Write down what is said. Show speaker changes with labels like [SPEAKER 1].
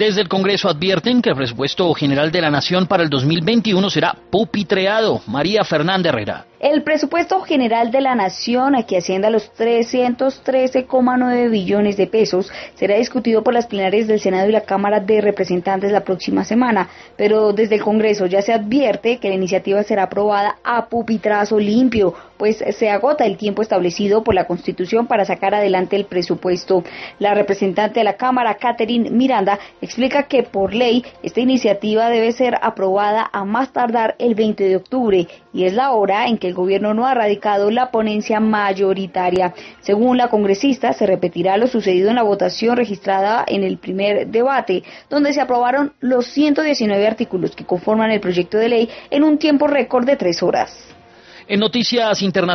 [SPEAKER 1] Desde el Congreso advierten que el presupuesto general de la Nación para el 2021 será pupitreado. María Fernanda Herrera.
[SPEAKER 2] El presupuesto general de la Nación, que asciende a los 313,9 billones de pesos, será discutido por las plenarias del Senado y la Cámara de Representantes la próxima semana, pero desde el Congreso ya se advierte que la iniciativa será aprobada a pupitrazo limpio, pues se agota el tiempo establecido por la Constitución para sacar adelante el presupuesto. La representante de la Cámara, Catherine Miranda, explica que por ley esta iniciativa debe ser aprobada a más tardar el 20 de octubre y es la hora en que el gobierno no ha radicado la ponencia mayoritaria. Según la congresista, se repetirá lo sucedido en la votación registrada en el primer debate, donde se aprobaron los 119 artículos que conforman el proyecto de ley en un tiempo récord de 3 horas.
[SPEAKER 1] En noticias internacionales.